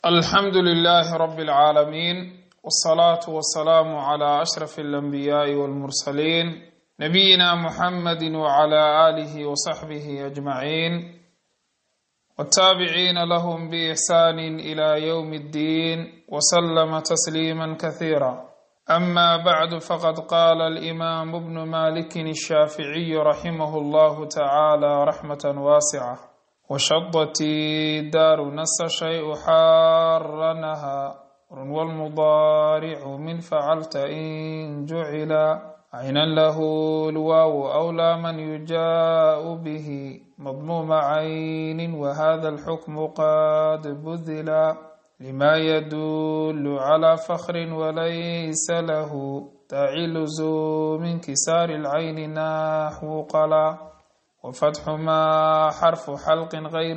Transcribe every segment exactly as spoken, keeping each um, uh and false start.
الحمد لله رب العالمين والصلاة والسلام على أشرف الأنبياء والمرسلين نبينا محمد وعلى آله وصحبه أجمعين والتابعين لهم بإحسان إلى يوم الدين وسلم تسليما كثيرا. أما بعد، فقد قال الإمام ابن مالك الشافعي رحمه الله تعالى رحمة واسعة: وشضت الدار نس شيء حارنها والمضارع من فعلت إن جعلا عينا له الواو أولى من يجاء به مضموم عين، وهذا الحكم قد بذلا لما يدل على فخر وليس له داعي لزوم انكسار العين نحو قلا، وفتح ما حرف حلق غير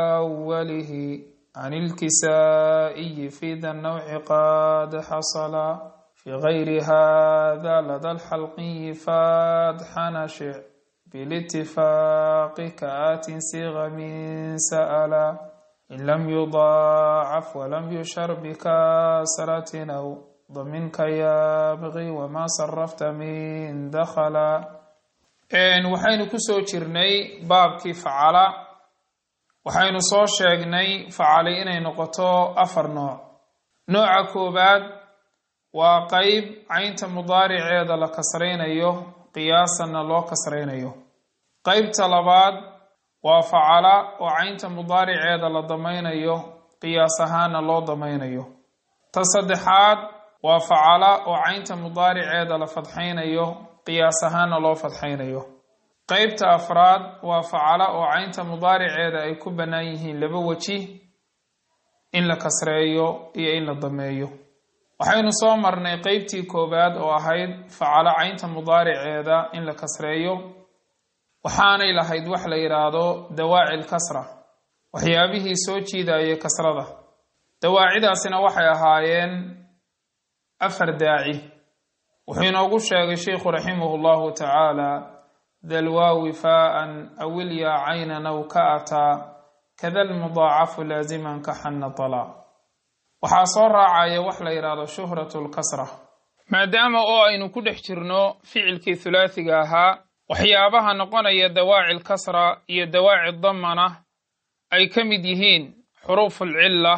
أوله عن الكسائي في ذا النوع قد حصل، في غير هذا لدى الحلقي فتح نشع بالاتفاق كآت صيغ من سألا، إن لم يضاعف ولم يشر بكسرة أو ضمن كيابغي وما صرفت من دخلا. waxaynu ku soo jirnay baabkii facala. waxaynu soo sheegnay facali inay noqoto afar nooc. nooca koobaad waa qayb caynta mudaariceeda la kasraynayo qiyaasanna loo kasraynayo. qaybta labaad waa facala oo caynta mudaariceeda la damaynayo qiyaas ahaanna loo damaynayo. ta saddexaad waa facala oo caynta mudaariceeda la fadxaynayo qiyaas ahaanna loo fadxaynayo. qaybta afraad waa facala oo caynta mudaariceeda ay ku bannaan yihiin laba weji, in la kasreeyo iyo in la dameeyo. waxaynu soo marnay qaybtii koobaad oo ahayd facala caynta mudaariceeda in la kasreeyo, waxaanay lahayd wax la yidhaahdo dawaaci lkasra, waxyaabihii soo jiidayay kasrada. dawaacidaasina waxay ahaayeen afar daaci. wuxuu inoogu sheegay sheikhu raximahu llahu tacaala: dalwaawi faaan awilya caynan aw ka ataa kada lmudaacafu laaziman ka xanna tala. waxaa soo raacaya wax la yidhaahdo shuhratu lkasra. maadaama oo aynu ku dhex jirno ficilkii hulaasiga ahaa, waxyaabaha noqonaya dawaaci lkasra iyo dawaaci damana ay ka mid yihiin xuruufu lcilla,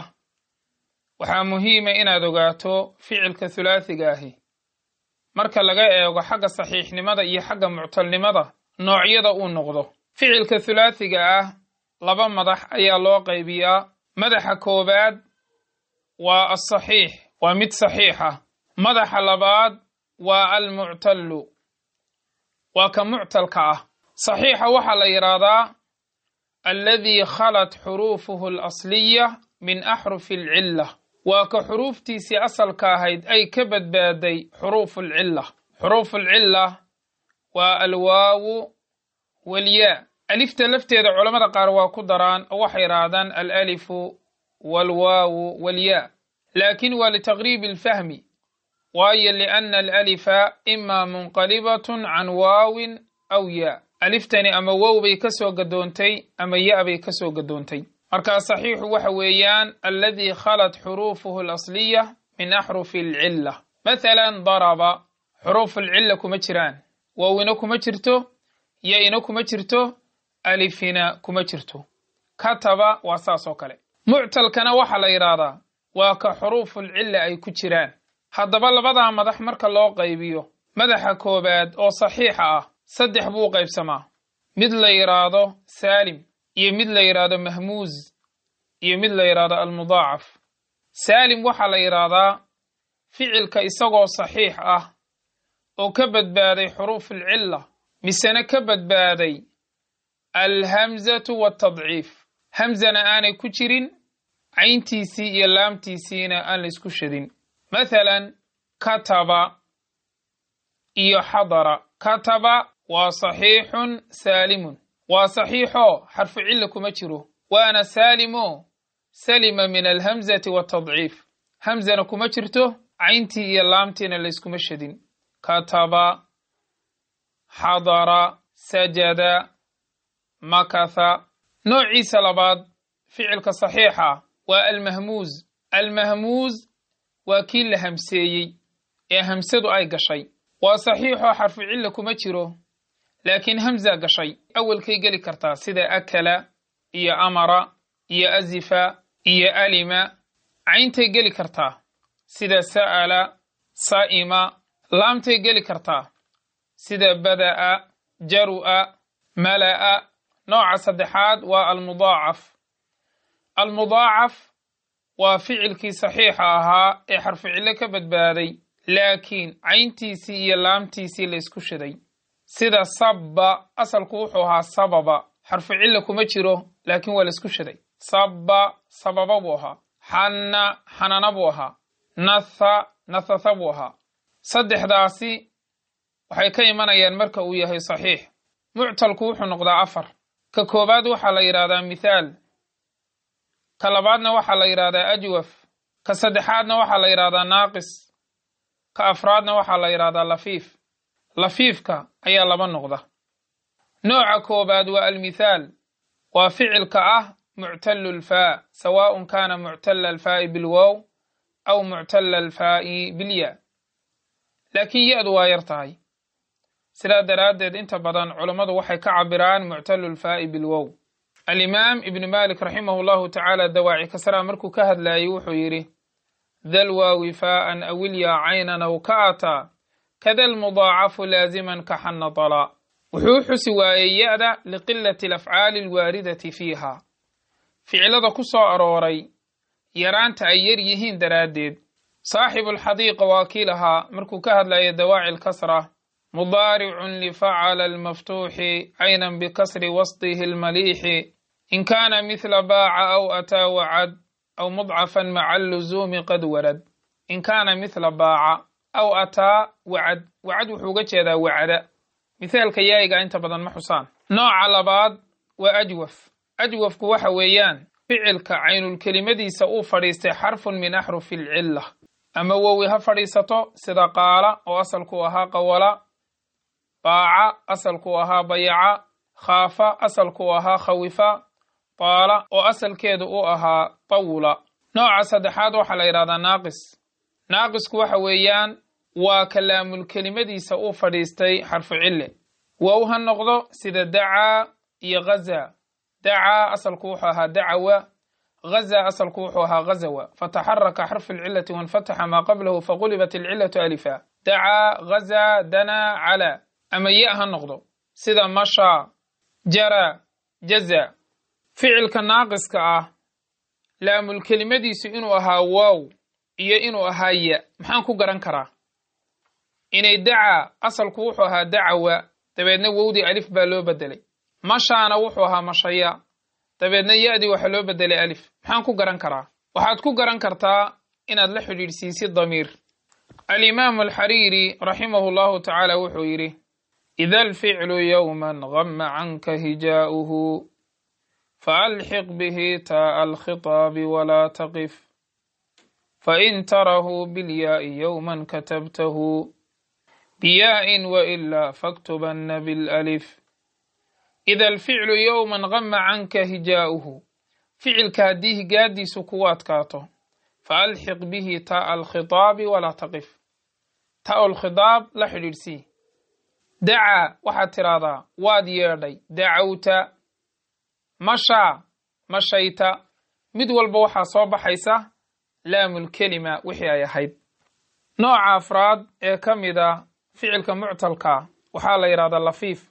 waxaa muhiima inaad ogaato ficilka hulaasiga ahi marka laga eego xagga saxiixnimada iyo xagga muctalnimada noocyada uu noqdo. ficilka hulaasiga ah laba madax ayaa loo qaybiyaa. madaxa koobaad waa asaxiix, waa mid saxiix ah. madaxa labaad waa almuctallu, waa ka muctalka ah. saxiixa waxaa la yidhaahdaa alladii khalat xuruufuhu alasliya min axrufi alcilla, waa ka xuruuftiisii asalka ahayd ay ka badbaaday xuruufu lcilla. xuruufu lcilla waa alwaawu walyaa. alifta lafteeda culammada qaar waa ku daraan oo waxay yidhaahdaan alalifu walwaawu walyaa, laakin waa litaqriibi alfahmi, waayo lianna alalifa imaa munqalibatun can waawin aw yaa. aliftani ama wow bay ka soo gadoontay ama ya bay ka soo gadoontay. markaa saxiixu waxa weeyaan alladii khalat xuruufuhu alasliya min axrufi alcilla. mathalan daraba, xuruufu alcilla kuma jiraan, waawina kuma jirto, ya-ina kuma jirto, alifina kuma jirto. kataba waa saas oo kale. muctalkana waxaa la yidhaahdaa waa ka xuruufu alcilla ay ku jiraan. haddaba labadaa madax marka loo qaybiyo, madaxa koobaad oo saxiixa ah saddex buu qaybsamaa: mid la yidhaahdo saalim, iyo mid la yidhaahdo mahmuuz, iyo mid la yidhaahdo almudaacaf. saalim waxaa la yidhaahdaa ficilka isagoo saxiix ah oo ka badbaaday xuruuf alcilla, misena ka badbaaday alhamzatu waatadciif. hamzana aanay ku jirin, cayntiisii iyo laamtiisiina aan la isku shadin. mathalan kataba iyo xadara. kataba waa saxiixun saalimun, waa saxiixoo xarfu cilla kuma jiro, waana saalimo salima min alhamzati waatadciif. hamzana kuma jirto, cayntii iyo laamtiina layskuma shadin. kataba, xadara, sajada, makatha. noociisa labaad ficilka saxiixa waa almahmuuz almahmuuz waa kii la hamseeyey ee hamsadu ay gashay waa saxiixoo xarfu cilla kuma jiro laakiin hamza gashay awalkay geli kartaa sida akala iyo amara iyo azifa iyo alima cayntay geli kartaa sida sa'ala saa'ima laamtay geli kartaa sida bada'a jaru'a mala'a nooca saddexaad waa almudaacaf almudaacaf waa ficilkii saxiixa ahaa ee xarfu cillo ka badbaaday laakiin cayntiisii iyo laamtiisii la isku shiday sida sabba asalku wuxuu ahaa sababa xarfu cilla kuma jiro laakiin waa la isku shiday sabba sababa buu ahaa xanna xanana buu ahaa natha nathatha buu ahaa saddexdaasi waxay ka imanayaan marka uu yahay saxiix muctalku wuxuu noqdaa afar ka koobaad waxaa la yidhahdaa mithaal ka labaadna waxaa la yidhahdaa ajwaf ka saddexaadna waxaa la yidhahdaa naaqis ka afraadna waxaa la yidhahdaa lafiif lafiifka ayaa laba noqda nooca koobaad waa almithaal waa ficilka ah muctallu lfaa sawaaءun kaana muctalla alfaa'i bilwow aw muctalla alfaa'i bilya laakiin ya-du waa yar tahay sidaa daraaddeed inta badan culammadu waxay ka cabiraan muctallu lfaa'i bilwow alimaam ibnu malik raximahu llahu tacaala dawaaci kasraa markuu ka hadlaayey wuxuu yidhi dal waawi faa'an awilyaa caynan aw ka ataa kada almudaacafu laaziman ka xanna talaa wuxuu xusi waayey ya-da liqilati alafcaali alwaaridati fiiha ficilada ku soo arooray yaraanta ay yar yihiin daraaddeed saaxibu alxadiiqa waa kii lahaa markuu ka hadlayo dawaaci alkasra mudaaricun lifacala almaftuuxi caynan bikasri wasdihi almaliixi in kaana mithla baaca aw ataa wacad aw mudcafan maca alluzuumi qad warad in kaana mithla baaca aw ataa wacad wacad wuxuu uga jeedaa wacda mithaalka yaayiga inta badan ma xusaan nooca labaad waa ajwaf ajwafku waxa weeyaan ficilka caynulkelimadiisa uu fadhiistay xarfun min axrufi alcilla ama wowi ha fadhiisato sida qaala oo asalku ahaa qawala baaca asalku ahaa bayaca khaafa asalku ahaa khawifa taala oo asalkeedu u ahaa tawula nooca saddexaad waxaa la yidhahdaa naaqis naaqisku waxa weeyaan waa kalaamulkelimadiisa uu fadhiistay xarfu cille wow ha noqdo sida dacaa iyo ghaza dacaa asalku wuxuu ahaa dacawa ghaza asalku wuxuu ahaa ghazawa fataxaraka xarfu alcillati wanfataxa maa qablahu faqulibat alcillatu alifa dacaa ghaza danaa cala ama ya ha noqdo sida masha jara jaza ficilka naaqiska ah laamulkelimadiisu inuu ahaa wow iyo inuu ahaa ya maxaan ku garan karaa inay dacaa asalku wuxuu ahaa dacawa dabeedna wowdii alif baa loo bedelay mashaana wuxuu ahaa mashaya dabeedna ya-dii waxaa loo bedelay alif maxaan ku garan karaa waxaad ku garan kartaa inaad la xidhiidhsiisid damiir alimaamu alxariiri raximahu llahu tacaala wuxuu yidhi ida alficlu yowman gama canka hijaa'uhu faalxiq bihi taa'a alkhitaabi walaa taqif fain tarahu bilyaa'i yowman katabtahu biyaa'in wailaa faktubanna bilalif ida alficlu yowman gama canka hijaa'uhu ficilka haddii higaadiisu kugu adkaato faalxiq bihi taa'a alkhitaabi walaa taqif taa'u alkhitaab la xidhiidhsii dacaa waxaad tidhaahdaa waad yeedhay dacawta mashaa mashayta mid walba waxaa soo baxaysa laamulkelima wixii ay ahayd nooca afraad ee ka mid a ficilka muctalka waxaa la yidhahdaa lafiif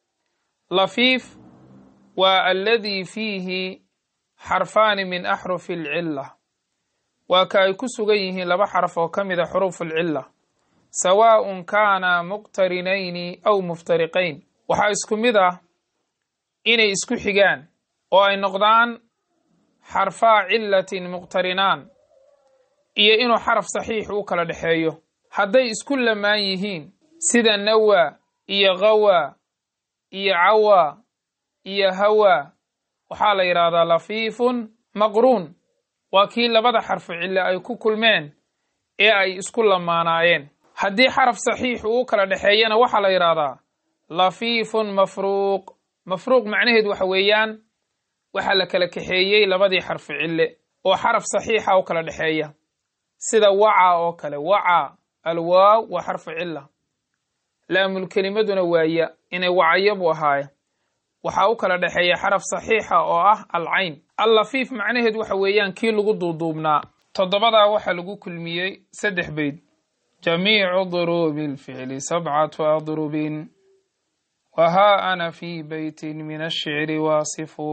lafiif waa alladii fiihi xarfaani min axrufi alcilla waa ka ay ku sugan yihiin laba xaraf oo ka mid a xuruufu alcilla sawaaءun kaana muqtarinayni aw muftariqayn waxaa isku mid ah inay isku xigaan oo ay noqdaan xarfaa cillatin muqtarinaan iyo inuu xaraf saxiix u kala dhexeeyo hadday isku lamaan yihiin sida nawa iyo ghawa iyo cawa iyo hawa waxaa la yidhaahdaa lafiifun maqruun waa kii labada xarfu cille ay ku kulmeen ee ay isku lamaanaayeen haddii xaraf saxiix uu kala dhexeeyana waxaa la yidhaahdaa lafiifun mafruuq mafruuq macnaheedu waxa weeyaan waxaa la kala kaxeeyey labadii xarfu cille oo xaraf saxiixa oo kala dhexeeya sida waca oo kale waca alwaaw waa xarfu cilla laamul kelimaduna waaya inay wacaya buu ahaaye waxaa u kala dhexeeya xaraf saxiixa oo ah alcayn allafiif macnaheed waxa weeyaan kii lagu duuduubnaa toddobadaa waxaa lagu kulmiyey saddex bayd jamiicu duruubi lficli sabcatu adrubin wahaa ana fii beytin min ashicri waasifu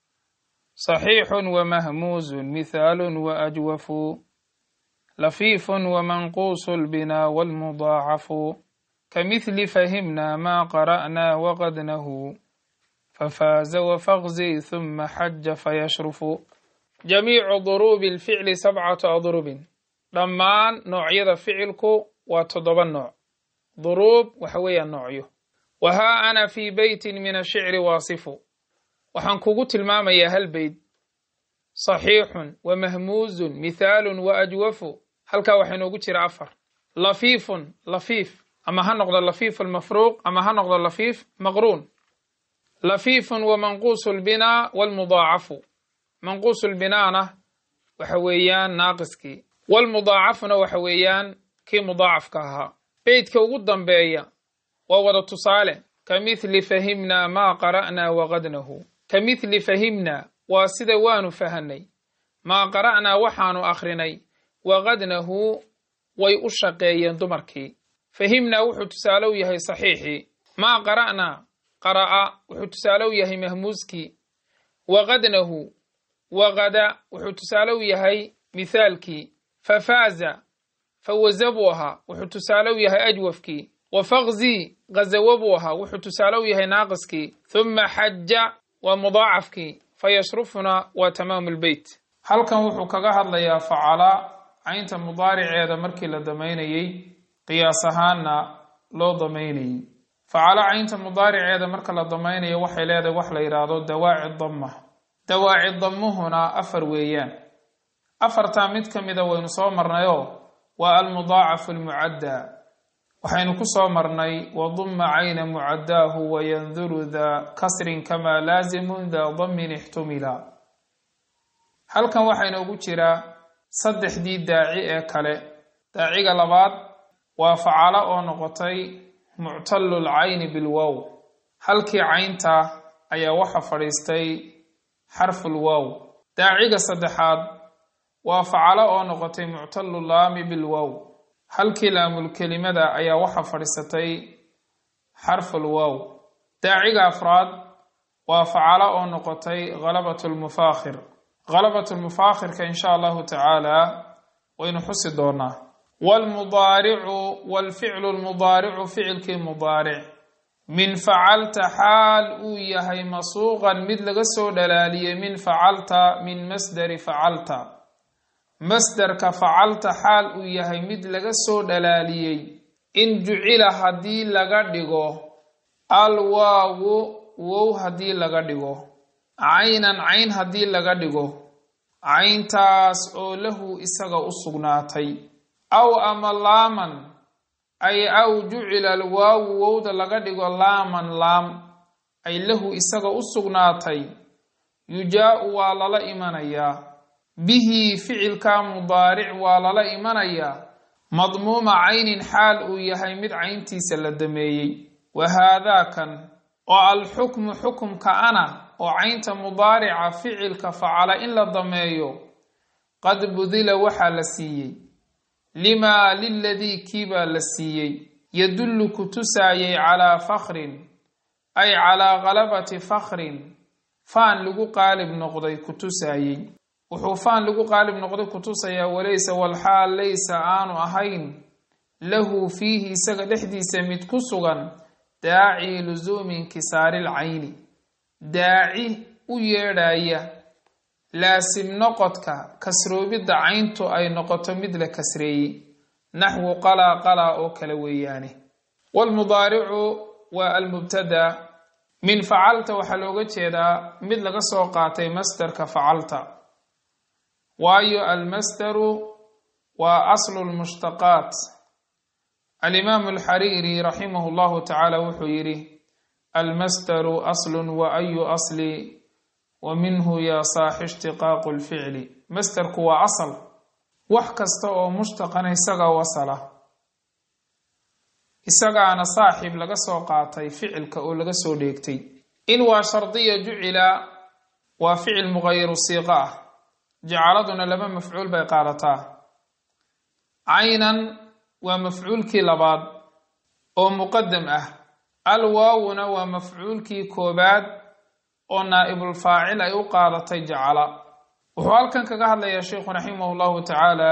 صحيح ومهموز مثال وأجوف لفيف ومنقوص البنا والمضاعف كمثل فهمنا ما قرأنا وغدنه ففاز وفغزي ثم حج فيشرف جميع ضروب الفعل سبعة أضرب لما نوعية فعلك وتضب النوع ضروب وحوي النوعي وها أنا في بيت من الشعر واصف waxaan kugu tilmaamayaa hal bayd saxiixun wa mahmuuzun mithaalun wa ajwafu halkaa waxaa inoogu jira afar lafiifun lafiif ama ha noqdo lafiif almafruuq ama ha noqdo lafiif maqruun lafiifun wa manquusu lbinaa walmudaacafu manquusu lbinaana waxa weeyaan naaqiskii walmudaacafuna waxa weeyaan kii mudaacafka ahaa beydka ugu dambeeya waa wada tusaale kamithli fahimnaa maa qara'naa waqadnahu kamithli fahimnaa waa sida waanu fahanay maa qara'naa waxaanu akhrinay waqadnahu way u shaqeeyeen dumarkii fahimnaa wuxuu tusaale u yahay saxiixii maa qara'naa qara'a wuxuu tusaale u yahay mahmuuskii waqadnahu waqada wuxuu tusaale u yahay mithaalkii fafaaza fawaza buu ahaa wuxuu tusaale u yahay ajwafkii wafaqzi gazawo buu ahaa wuxuu tusaale u yahay naaqiskii thumma xaja waa mudaacafkii fayashrufuna waa tamaamu lbeyt halkan wuxuu kaga hadlayaa facala caynta mudaariceeda markii la damaynayey qiyaas ahaanna loo damaynayey facala caynta mudaariceeda marka la damaynayo waxay leedahay wax la yidhaahdo dawaaci damma dawaaci dammuhuna afar weeyaan afartaa mid ka mida waynu soo marnayoo waa almudaacafu almucaddaa waxaynu ku soo marnay wadumma cayna mucaddaahu wayanduru daa kasrin kamaa laazimun daa dammin ixtumila halkan waxaa inoogu jiraa saddexdii daaci ee kale daaciga labaad waa facalo oo noqotay muctallul cayni bilwow halkii caynta ayaa waxa fadhiistay xarful wow daaciga saddexaad waa facalo oo noqotay muctallul laami bilwow halkii laamul kelimada ayaa waxa fadhiisatay xarful wow daaciga afraad waa facalo oo noqotay khalabatulmufaakhir khalabatulmufaakhirka insha allahu tacaala waynu xusi doonaa walmudaaricu walficlu lmudaaricu ficilkii mudaaric min facalta xaal uu yahay masuuqan mid laga soo dhalaaliyey min facalta min masdari facalta masdarka facalta xaal uu yahay mid laga soo dhalaaliyey in jucila haddii laga dhigo alwaawu wow haddii laga dhigo caynan cayn haddii laga dhigo cayntaas oo lahu isaga u sugnaatay aw ama laaman ay aw jucila alwaawu wowda laga dhigo laaman laam ay lahu isaga u sugnaatay yujaa'u waa lala imanayaa bihi ficilka mudaaric waa lala imanayaa madmuuma caynin xaal uu yahay mid cayntiisa la dameeyey wa haadaakan oo alxukmu xukumka ana oo caynta mudaarica ficilka facala in la dameeyo qad budila waxaa la siiyey limaa liladii kiibaa la siiyey yadullu ku tusaayay calaa fakhrin ay calaa ghalabati fakhrin faan lagu qaalib noqday ku tusaayey wuxuu faan lagu qaalib noqday ku tusayaa walaysa walxaal laysa aanu ahayn lahu fiihi isaga dhexdiisa mid ku sugan daaci lusuumi inkisaari lcayni daaci u yeedhaya laasim noqodka kasroobidda cayntu ay noqoto mid la kasreeyey naxwu qalaa qalaa oo kale weeyaane walmudaaricu waa almubtada min facalta waxaa looga jeedaa mid laga soo qaatay masdarka facalta waayo almasdaru waa aslu lmushtaqaat alimaamu alxariiri raximahu llahu tacaala wuxuu yidhi almasdaru aslun wa ayu asli wa minhu yaa saaxi ishtiqaaqu lficli masdarku waa asal wax kasta oo mushtaqana isaga wasala isagaana saaxiib laga soo qaatay ficilka oo laga soo dheegtay in waa shardiya jucila waa ficil mughayyiru siiqa ah jacaladuna laba mafcuul bay qaadataa caynan waa mafcuulkii labaad oo muqaddam ah alwaawuna waa mafcuulkii koobaad oo naa'ibul faacil ay u qaadatay jacala wuxuu halkan kaga hadlayaa sheekhu raximahullahu tacaala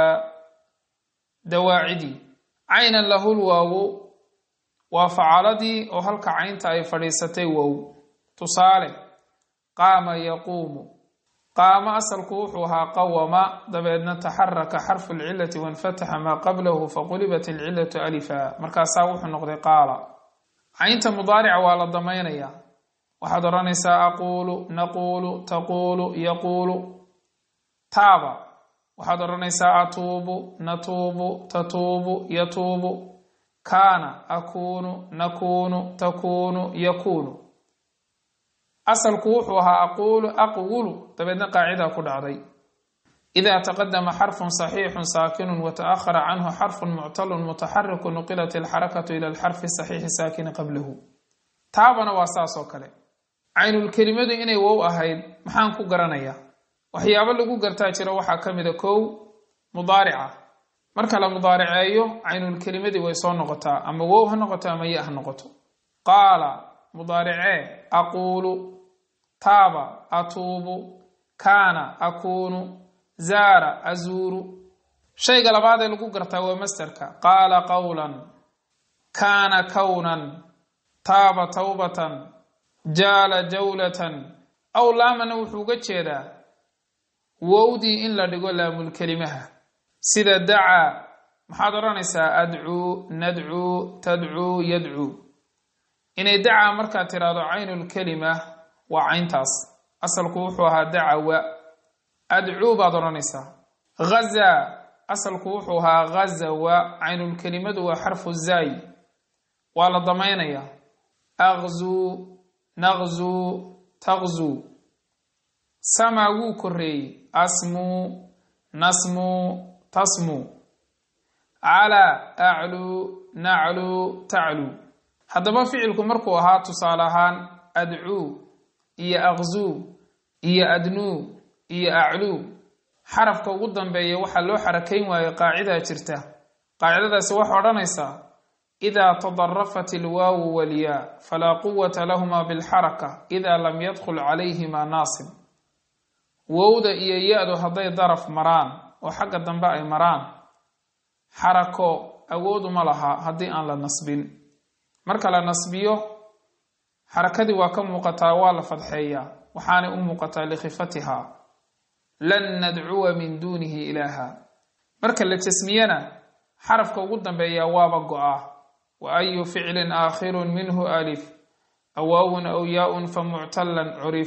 dawaacidii caynan lahu lwaawu waa facaladii oo halka caynta ay fadhiisatay wow tusaale qaama yaquumu qaama asalku wuxuu ahaa qawama dabeedna taxaraka xarfu lcilati wanfataxa maa qablahu faqulibat alcilatu alifa markaasaa wuxuu noqday qaala caynta mudaarica waa la damaynaya waxaad odhanaysaa aquulu naquulu taquulu yaquulu taaba waxaad odhanaysaa atuubu natuubu tatuubu yatuubu kaana akuunu nakuunu takuunu yakuunu asalku wuxuu ahaa aquulu aqwulu dabeedna qaacida ku dhacday idaa taqadama xarfun saxiixun saakinun wata'ahara canhu xarfun muctalun mutaxariku nuqilat alxarakatu ila alxarfi saxiixi saakini qablahu taabana waa saas oo kale caynulkelimadu inay wow ahayd maxaan ku garanayaa waxyaabo lagu gartaa jira waxaa ka mida kow mudaarica marka la mudaariceeyo caynulkelimadii way soo noqotaa ama wow ha noqoto ama ya ha noqoto qaala mudaaricee aquulu taaba atuubu kaana akuunu zaara azuuru shayga labaad ee lagu gartaa waa masdarka qaala qawlan kaana kawnan taaba tawbatan jaala jawlatan aw laamana wuxuu uga jeedaa wowdii in la dhigo laamulkelimaha sida dacaa maxaad odhanaysaa adcuu nadcuu tadcuu yadcuu inay dacaa markaad tiraahdo caynulkelima waa cayntaas asalku wuxuu ahaa dacawa adcuu baad odhanaysaa gazaa asalku wuxuu ahaa ghazawa caynulkelimadu waa xarfu zaay waa la damaynayaa aqzuu naqzuu taqzuu samaa wuu koreeyey asmuu nasmuu tasmuu calaa acluu nacluu tacluu haddaba ficilku markuu ahaa tusaale ahaan adcuu iyo aqzuu iyo adnuu iyo acluu xarafka ugu dambeeya waxaa loo xarakayn waayey qaacidaa jirta qaacidadaasi waxay odhanaysaa idaa tadarafat ilwaawu walyaa falaa quwata lahuma bilxaraka idaa lam yadkhul calayhima naasib wowda iyo ya-du hadday daraf maraan oo xagga dambe ay maraan xarako awooduma laha haddii aan la nasbin marka la nasbiyo xarakadii waa ka muuqataa waa la fadxeeyaa waxaanay u muuqataa likhifatiha lan nadcuwa min duunihi ilaaha marka la jasmiyana xarafka ugu dambeeya waaba go-a wa ayu ficlin aakhirun minhu alif awaawun aw yaa-un famuctalan curif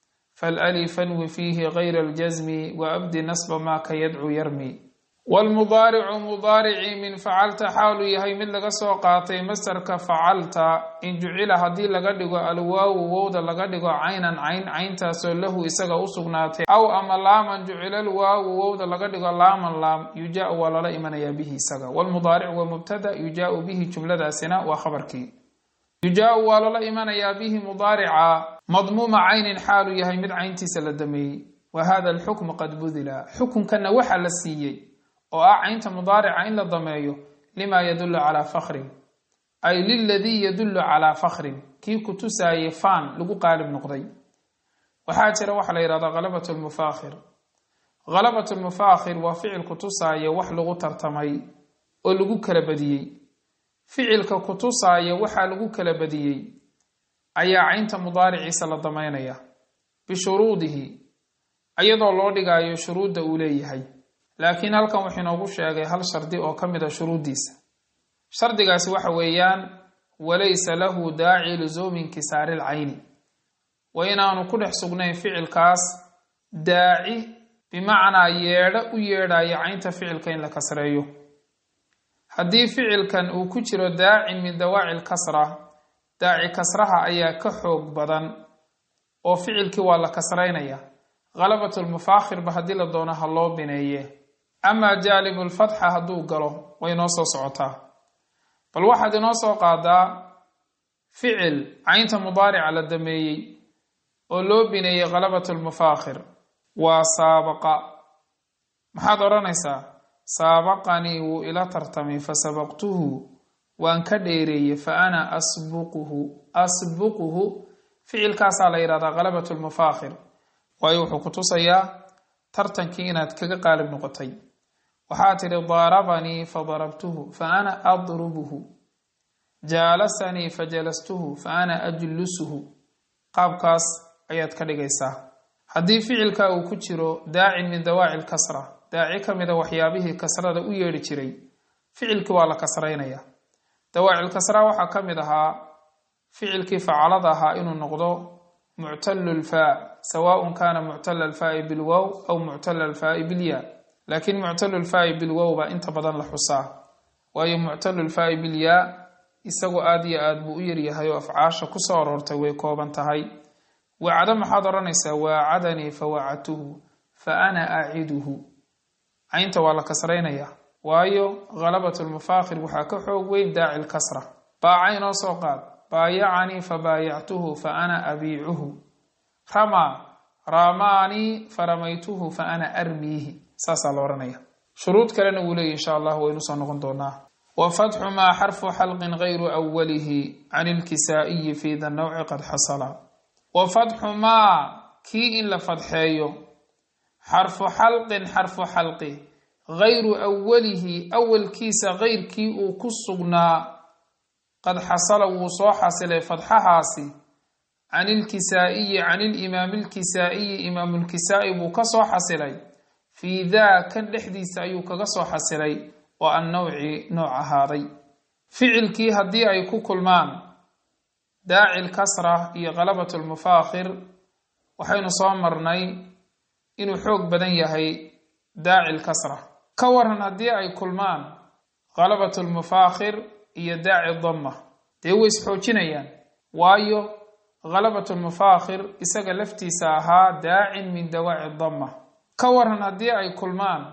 فالألف انوي فيه غير الجزم وأبدي نصب ما كيدعو يرمي والمضارع مضارعي من فعلت حال يهي من لغا سوقاتي مسترك فعلت إن جعل هدي لغا دغو الواو وودا لغا دغو عينا عين عين تاسو له إسغا أسغناتي أو أما لاما جعل الواو وودا لغا دغو لاما لام يجاء ولا إيمان به إسغا والمضارع ومبتدا يجاء به جملة سناء وخبركي يجاء ولا إيمان به مضارعا مضموم عين حال يهي مد عينتي سلدمي وهذا الحكم قد بذل حكم كان وحا لسيي او عينت مضارع عين لضمايو لما يدل على فخر اي للذي يدل على فخر كي كتساي فان لغو قالب نقضي waxaa jira waxa la yiraahdo غلبة المفاخر غلبة المفاخر وفعل كتساي wax lagu tartamay oo lagu kala badiyay ficilka kutusaaya waxa lagu kala badiyay ayaa caynta mudaariciisa la damaynaya bishuruudihi ayadoo loo dhigayo shuruudda uu leeyahay laakiin halkan wuxuu inoogu sheegay hal shardi oo ka mid ah shuruuddiisa shardigaasi waxa weeyaan walaysa lahu daaci luzuumi inkisaari lcayni wa inaanu ku dhex sugnayn ficilkaas daaci bimacnaa yeedho u yeedhayo caynta ficilka in la kasreeyo haddii ficilkan uu ku jiro daacin min dawaaci lkasra daaci kasraha ayaa ka xoog badan oo ficilkii waa la kasraynaya غلبة المفاخر بهدي لدونه الله بنيه أما جالب الفتحة هدو قلو وينوصو صعوتا فالواحد ينوصو قادا فعل عينت مضارع على الدمي ولو بنيه غلبة المفاخر وسابق محاضرة نيسا سابقني وإلى ترتمي فسبقته وأن كديري فأنا أسبقه أسبقه فعل كاس على إرادة غلبة المفاخر ويوحو كتوسيا ترتنكي إناد كغا قالب نقطي وحاتر ضاربني فضربته فأنا أضربه جالسني فجلسته فأنا أجلسه قاب كاس أياد كدغيسا haddii ficilka uu ku jiro daacin min dawaaci lkasra daaci ka mida waxyaabihii kasrada u yeedhi jiray ficilkii waa la kasraynaya dawaaci lkasra waxaa ka mid ahaa ficilkii facalada ahaa inuu noqdo muctalu lfaa sawaaun kaana muctala alfaai bilwow aw muctala alfaai bilya laakiin muctalu lfaai bilwow baa inta badan la xusaa waayo muctalu lfaai bilya isagu aad iyo aad buu u yaryahay oo afcaasha ku soo aroortay way kooban tahay وعد محاضرة نسا وعدني فوعدته فأنا أعده عينت ولا كسرين يا وايو غلبة المفاخر وحاكحو وين داعي الكسرة باعين صوقات بايعني فبايعته فأنا أبيعه رمى رماني فرميته فأنا أرميه ساسا لورنيا شروط كلا نقولي إن شاء الله وينصى نغندونا وفتح ما حرف حلق غير أوله عن الكسائي في ذا النوع قد حصل وفتح ما كي إلا فتحيه حرف حلق حرف حلق غير أوله أول كيس غير كي وكسقنا قد حصل وصو حصل فتح حاسي عن الكسائي عن الإمام الكسائي إمام الكسائي وكسو حصلي في ذا كان لحديث أيو كسو حصلي والنوع نوع هذي فعل كي هدي أيكو كلمان داعي الكسرة هي غلبة المفاخر وحين صامرني إنه حوق بدن هي داعي الكسرة كورن هدي أي كلمان غلبة المفاخر هي داعي الضمة تيويس حوشينيا وايو غلبة المفاخر إساق لفتي ساها داع من دواعي الضمة كورن هدي أي كلمان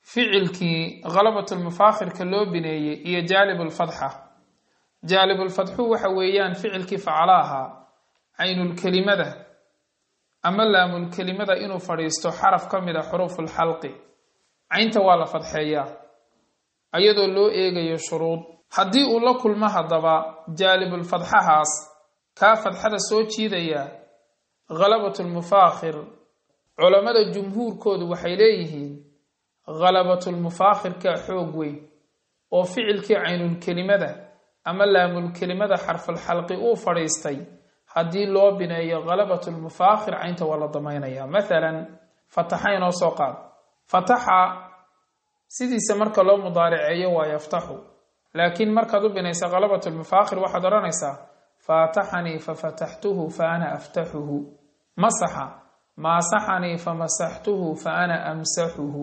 فعلكي غلبة المفاخر كاللوبيني هي جالب الفتحة جالب الفتح وحويان فعل كيف علاها عين الكلمة ده أما لام الكلمة ده إنه فريستو حرف كمدة حروف الحلق عين توالى فتحية أيضا لو إيجا يشروط حدي أولا كل ما هدبا جالب الفتح هاس كافتح ده سوچي ديا غلبة المفاخر علماء الجمهور كود وحيليه غلبة المفاخر كحوقوي وفعل كي عين الكلمة ده أما لام الكلمة حرف الحلق أو فريستي هدي لو بناية غلبة المفاخر عينت ولا ضمينيا مثلا فتحين وسوقات فتح سيدي سمرك لو مضارعية ويفتح لكن مركض بنيس غلبة المفاخر واحد رنيسا فتحني ففتحته فأنا أفتحه مسح مسحني فمسحته فأنا أمسحه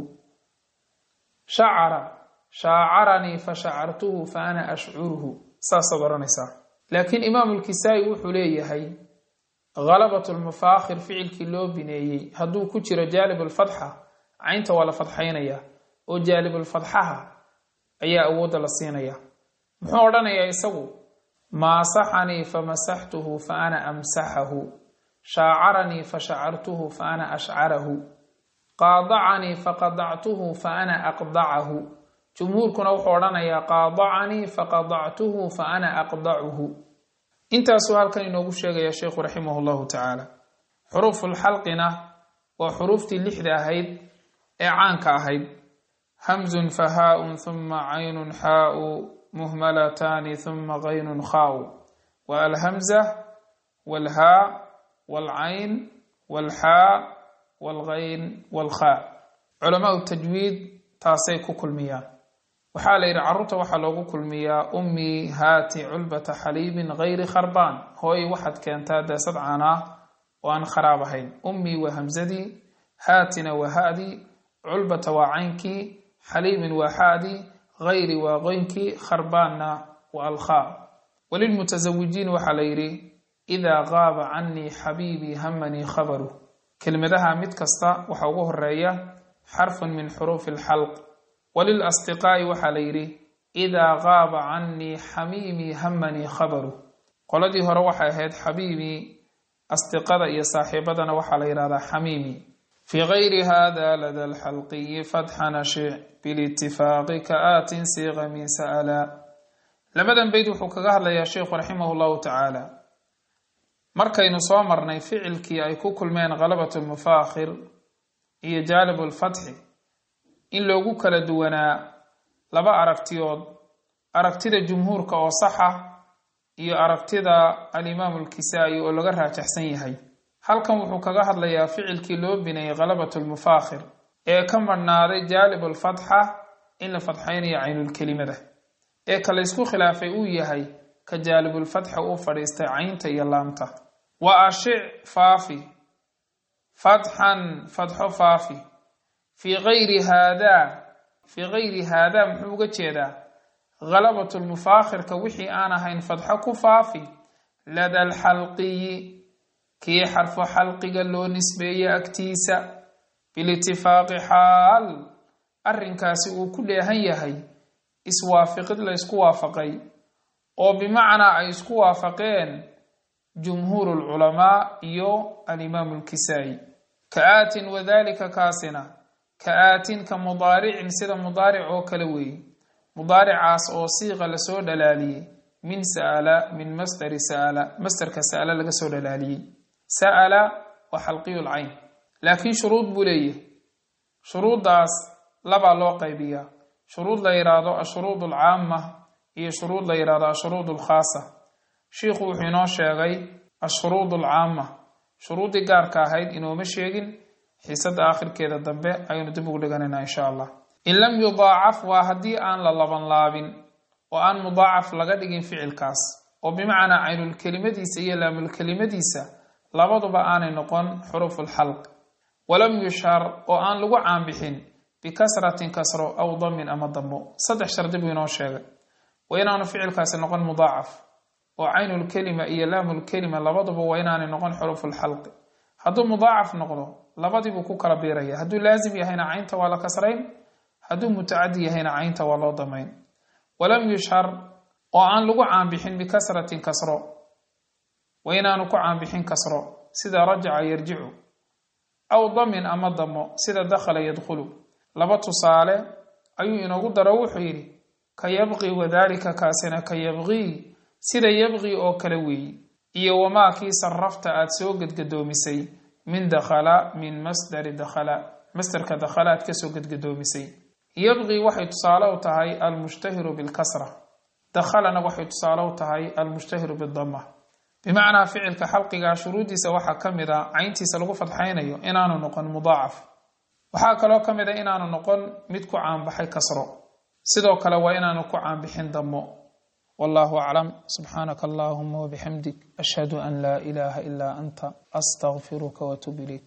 شعر شاعرني فشعرته فأنا أشعره ساسا نساء لكن إمام الكسائي وحليه هي غلبة المفاخر فعل كيلو بنيي هدو كتير جالب الفتحة عينت ولا فتحينيا وجالب الفتحة أي أود لصينيا محورنا يا يسوع مسحني فمسحته فأنا أمسحه شاعرني فشعرته فأنا أشعره قاضعني فقضعته فأنا أقضعه جمهوركنا وحورنا يا قاضعني فقضعته فأنا أقضعه انت سؤال كان ينوغو الشيخ يا شيخ رحمه الله تعالى حروف الحلقنا وحروف اللحدة هيد إعانك هيد همز فهاء ثم عين حاء مهملتان ثم غين خاء والهمزة والهاء والعين والحاء والغين والخاء علماء التجويد تاسيكو كل مياه waxaa la yiri carruurta waxa loogu kulmiyaa ummi haati culbata xaliibin ghayri kharbaan hooy waxaad keentaa daasad caana oo aan kharaab ahayn ummi wa hamzadi haatina wa haadi culbata wa aynki xaliibin wa haadi ghayri wa ghaynki kharbaanna wa alkha walil mutazawijin waxa la yiri idha ghaaba anni habibi hammani khabaru كلمتها مد كستا وحوه الرأي حرف من حروف الحلق. وللأصدقاء وحليري إذا غاب عني حميمي همني خبره. قلدي هروح أهد حبيبي أصدقاء يا صاحبتنا وحلير هذا حميمي. في غير هذا لدى الحلقي فتح نشع بالاتفاق كآت صيغ من سألا. لماذا بيد حكاها يا شيخ رحمه الله تعالى مركين صامرني فعلك أي كوكل من غلبة المفاخر هي جالب الفتح إن لوغو كلا دوانا لبا أركتيود أركتيد الجمهور كوصحة إيا أركتيد الإمام الكسائي ولغرها تحسينيهي هل كان وحكاها ليا فعلك لو بني غلبة المفاخر إيه كم النار جالب الفتحة إن فتحين يعين الكلمة ده إيه كاليسكو خلافي أويهي كجالب الفتح أوفريست عين تيلامته وأشع فافي فتحا فتح فافي في غير هذا في غير هذا محوقة جدا غلبة المفاخر كوحي آنا هين فتحك فافي لدى الحلقي كي حرف حلقي قالوا نسبية أكتيسة بالاتفاق حال الرنكاسي وكل هي هي اسوافقد لا اسكو وافقي او بمعنى اي اسكو وافقين جمهور العلماء يو الامام الكسائي كآت وذلك كاسنا كآت كمضارع سيده مضارع او كلوي مضارع عاص او صيغه لسو دلالي من سأل من مصدر سأل مصدر كسأل لغا سو دلالي سأل وحلقي العين لكن شروط بوليه شروط داس لبا لو قيبيه شروط لا يرادو الشروط العامة هي شروط لا يرادو الشروط الخاصة شيخ وحينو شيغي الشروط العامة شروط قار كاهيد إنو مشيغين حيث آخر كذا دنبه أيون دبوغ لغانينا إن شاء الله إن لم يضاعف وهدي آن للبن لابن وآن مضاعف لغدقين فعل كاس وبمعنى عين الكلمة ديسة هي لام الكلمة ديسة لابد بآن نقون حروف الحلق ولم يشهر وآن لغو عام بحين بكسرة كسر أو ضم أما ضم صدح شرط بينو شيء وإن فعل كاس نقول مضاعف وعين الكلمة إيه لام الكلمة لبضب وإن نقول حروف الحلق هدو مضاعف نقوله لبضب كوكرا بيريا هدو لازم يهينا عين ولا كسرين هدو متعدي يهينا عين ولا ضمين ولم يشهر وعن لغو عام بحين بكسرة كسر وإن نكو عام بحين كسر سيدا رجع يرجع أو ضمن أما ضم سيدا دخل يدخل laba tusaale ayuu inoogu daro wuxuu yiri ka yabqi wadaalika kaasina ka yabqi sida yabqi oo kale weey iyo wama ki sarrafta aad soo gadgadoomisay min dakhala min masdar dakhala masdarka dakhalaad ka soo gadgadoomisay yabqi waxay tusaale u tahay al mushtahiru bil kasra dakhalana waxay tusaale u tahay al mushtahiru bid damma bimaana ficilka xalqiga shuruudiisa waxa kamida ayntiisa lagu fadxaynayo inaanu noqon mudaaf waxaa kaloo kamid ah inaanu noqon mid ku caan baxay kasro sidoo kale waa inaanu ku caan bixin damo wallahu a'lam subhanaka allahumma wa bihamdik ashhadu an la ilaha illa anta astaghfiruka wa atubu ilayk